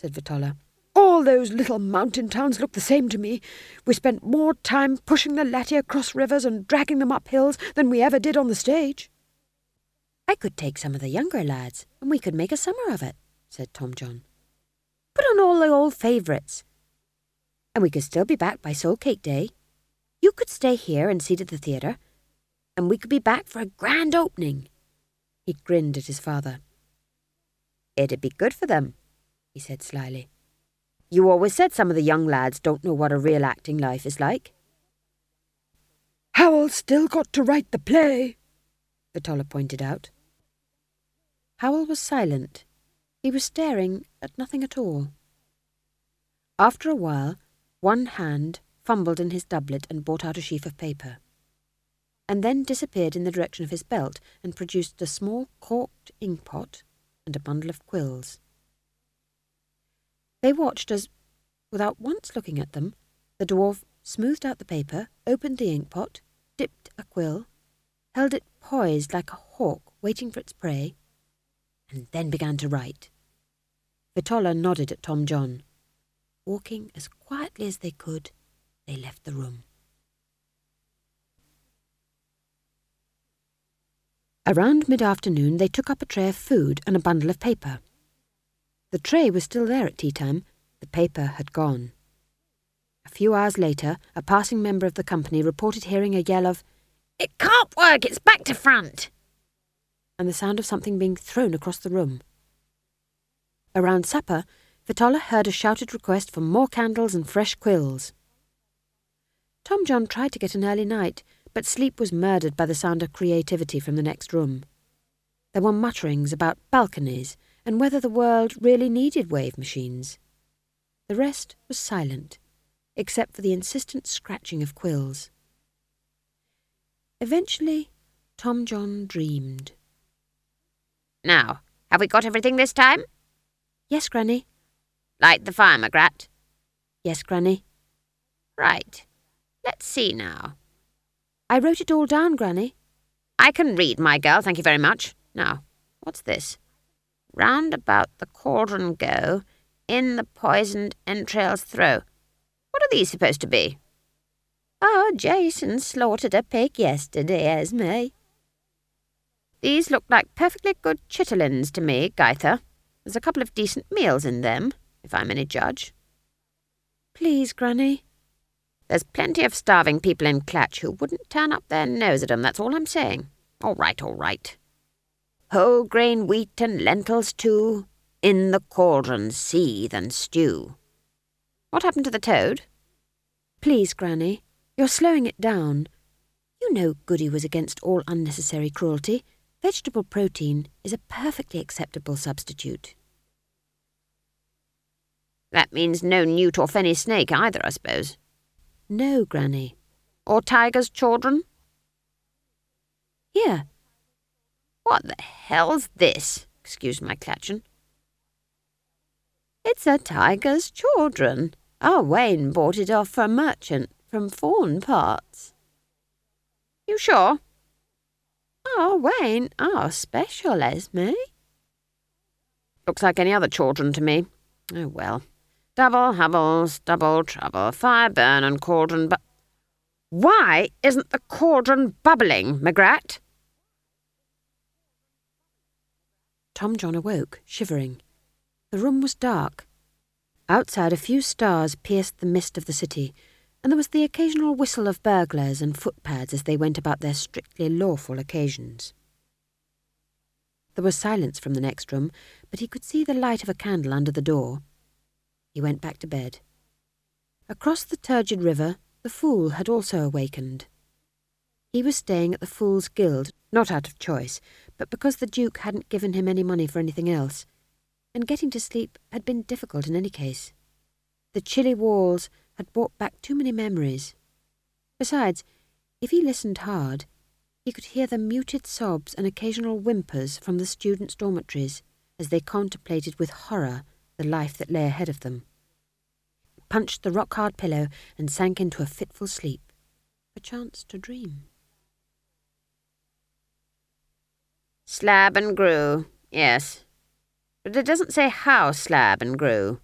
said Vitola. "All those little mountain towns look the same to me. We spent more time pushing the laddie across rivers and dragging them up hills than we ever did on the stage." "I could take some of the younger lads, and we could make a summer of it," said Tom John. "Put on all the old favourites. And we could still be back by Soul Cake Day. You could stay here and see to the theatre, and we could be back for a grand opening." He grinned at his father. "It'd be good for them," he said slyly. "You always said some of the young lads don't know what a real acting life is like." "Howell's still got to write the play," Vitola pointed out. Howell was silent. He was staring at nothing at all. After a while, one hand fumbled in his doublet and brought out a sheaf of paper, and then disappeared in the direction of his belt and produced a small corked inkpot and a bundle of quills. They watched as, without once looking at them, the dwarf smoothed out the paper, opened the inkpot, dipped a quill, held it poised like a hawk waiting for its prey, and then began to write. Vitola nodded at Tom John. Walking as quietly as they could, they left the room. Around mid-afternoon they took up a tray of food and a bundle of paper. The tray was still there at tea-time. The paper had gone. A few hours later, a passing member of the company reported hearing a yell of, "It can't work, it's back to front!" and the sound of something being thrown across the room. Around supper, Vitola heard a shouted request for more candles and fresh quills. Tom John tried to get an early night, but sleep was murdered by the sound of creativity from the next room. There were mutterings about balconies and whether the world really needed wave machines. The rest was silent, except for the insistent scratching of quills. Eventually, Tom John dreamed. "Now, have we got everything this time?" "Yes, Granny." "Light the fire, Magrat." "Yes, Granny." "Right. Let's see now." "I wrote it all down, Granny." "I can read, my girl, thank you very much. Now, what's this? Round about the cauldron go, in the poisoned entrails throw. What are these supposed to be?" "Oh, Jason slaughtered a pig yesterday, Esme." "These look like perfectly good chitterlings to me, Gaither. There's a couple of decent meals in them, if I'm any judge." "Please, Granny." "There's plenty of starving people in Clatch who wouldn't turn up their nose at 'em, that's all I'm saying. All right, all right. Whole grain wheat and lentils too, in the cauldron seethe and stew. What happened to the toad?" "Please, Granny, you're slowing it down. You know Goody was against all unnecessary cruelty. Vegetable protein is a perfectly acceptable substitute." "That means no newt or fenny snake either, I suppose." "No, Granny." "Or tiger's children?" "Here." "What the hell's this? Excuse my clatchin'." "It's a tiger's children. Our Wayne bought it off a merchant from Fawn parts." "You sure?" "Our Wayne, our special, Esme." "Looks like any other children to me. Oh, well. Double hovels, double trouble, fire burn and cauldron Why isn't the cauldron bubbling, Magrat?" Tom John awoke, shivering. The room was dark. Outside, a few stars pierced the mist of the city, and there was the occasional whistle of burglars and footpads as they went about their strictly lawful occasions. There was silence from the next room, but he could see the light of a candle under the door. He went back to bed. Across the turgid river, the Fool had also awakened. He was staying at the Fool's Guild, not out of choice, but because the Duke hadn't given him any money for anything else, and getting to sleep had been difficult in any case. The chilly walls had brought back too many memories. Besides, if he listened hard, he could hear the muted sobs and occasional whimpers from the students' dormitories as they contemplated with horror the life that lay ahead of them. He punched the rock-hard pillow and sank into a fitful sleep, perchance to dream. Slab and grew, yes. But it doesn't say how slab and grew.